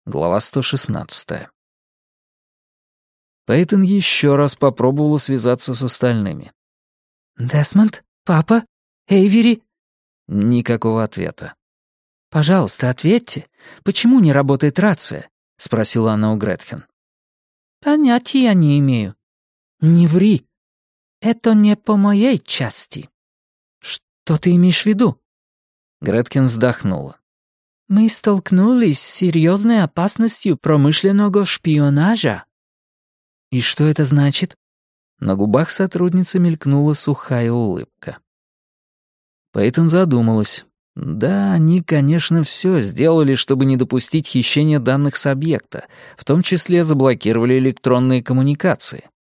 Глава 116. Пейтон еще раз попробовала связаться с остальными. «Десмонд? Папа? Эйвери?» Никакого ответа. «Пожалуйста, ответьте. Почему не работает рация?» — спросила она у Гретхен. «Понятия не имею». «Не ври». «Это не по моей части». «Что ты имеешь в виду?» Гретхен вздохнула. «Мы столкнулись с серьезной опасностью промышленного шпионажа». «И что это значит?» На губах сотрудницы мелькнула сухая улыбка. Пейтон задумалась. Да, они, конечно, все сделали, чтобы не допустить хищения данных с объекта, в том числе заблокировали электронные коммуникации.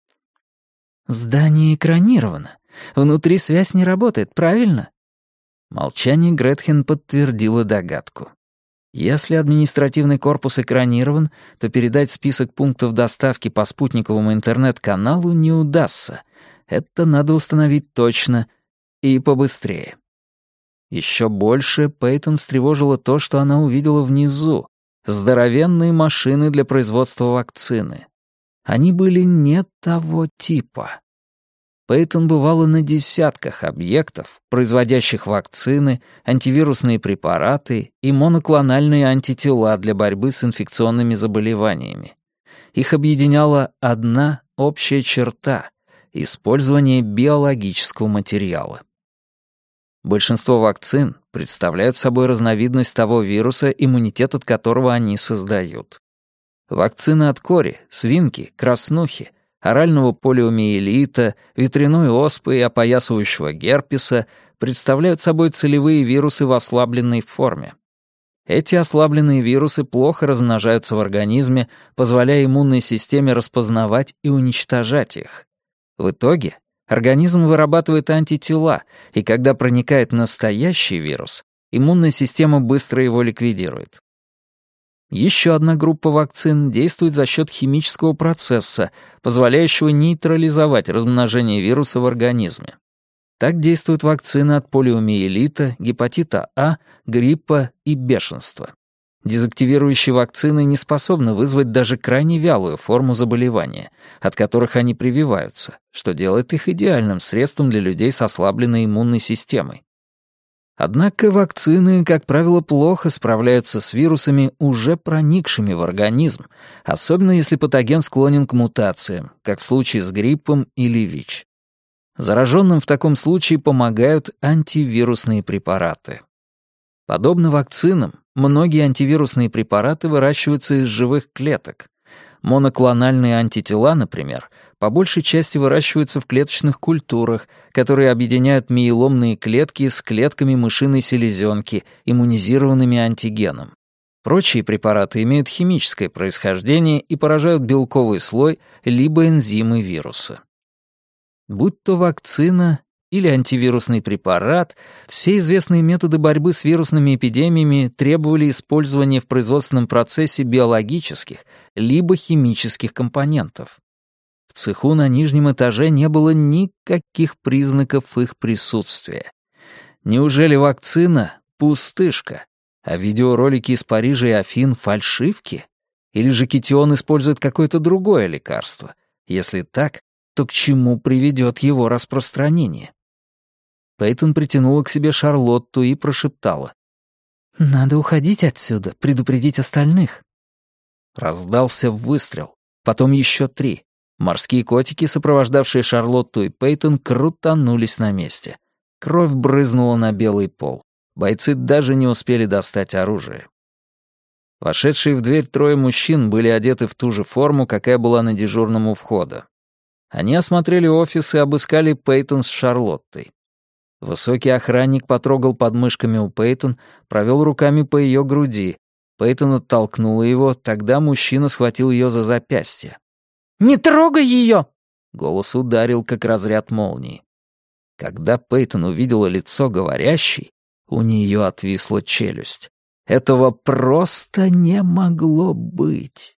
«Здание экранировано. Внутри связь не работает, правильно?» Молчание Гретхен подтвердило догадку. Если административный корпус экранирован, то передать список пунктов доставки по спутниковому интернет-каналу не удастся. Это надо установить точно и побыстрее. Еще больше Пейтон встревожило то, что она увидела внизу. Здоровенные машины для производства вакцины. Они были не того типа. Пейтон бывала на десятках объектов, производящих вакцины, антивирусные препараты и моноклональные антитела для борьбы с инфекционными заболеваниями. Их объединяла одна общая черта — использование биологического материала. Большинство вакцин представляют собой разновидность того вируса, иммунитет от которого они создают. Вакцины от кори, свинки, краснухи, орального полиомиелита, ветряной оспы и опоясывающего герпеса представляют собой целевые вирусы в ослабленной форме. Эти ослабленные вирусы плохо размножаются в организме, позволяя иммунной системе распознавать и уничтожать их. В итоге организм вырабатывает антитела, и когда проникает настоящий вирус, иммунная система быстро его ликвидирует. Еще одна группа вакцин действует за счет химического процесса, позволяющего нейтрализовать размножение вируса в организме. Так действуют вакцины от полиомиелита, гепатита А, гриппа и бешенства. Дезактивирующие вакцины не способны вызвать даже крайне вялую форму заболевания, от которых они прививаются, что делает их идеальным средством для людей с ослабленной иммунной системой. Однако вакцины, как правило, плохо справляются с вирусами, уже проникшими в организм, особенно если патоген склонен к мутациям, как в случае с гриппом или ВИЧ. Зараженным в таком случае помогают антивирусные препараты. Подобно вакцинам, многие антивирусные препараты выращиваются из живых клеток. Моноклональные антитела, например, по большей части выращиваются в клеточных культурах, которые объединяют миеломные клетки с клетками мышиной селезенки, иммунизированными антигеном. Прочие препараты имеют химическое происхождение и поражают белковый слой либо энзимы вируса. Будь то вакцина или антивирусный препарат, все известные методы борьбы с вирусными эпидемиями требовали использования в производственном процессе биологических либо химических компонентов. В цеху на нижнем этаже не было никаких признаков их присутствия. Неужели вакцина — пустышка, а видеоролики из Парижа и Афин — фальшивки? Или же Китион использует какое-то другое лекарство? Если так, то к чему приведет его распространение? Пейтон притянула к себе Шарлотту и прошептала: «Надо уходить отсюда, предупредить остальных». Раздался выстрел, потом еще 3. Морские котики, сопровождавшие Шарлотту и Пейтон, крутанулись на месте. Кровь брызнула на белый пол. Бойцы даже не успели достать оружие. Вошедшие в дверь 3 мужчин были одеты в ту же форму, какая была на дежурном у входа. Они осмотрели офис и обыскали Пейтон с Шарлоттой. Высокий охранник потрогал подмышками у Пейтон, провел руками по ее груди. Пейтон оттолкнула его, тогда мужчина схватил ее за запястье. «Не трогай ее!» Голос ударил, как разряд молнии. Когда Пейтон увидела лицо говорящей, у нее отвисла челюсть. Этого просто не могло быть.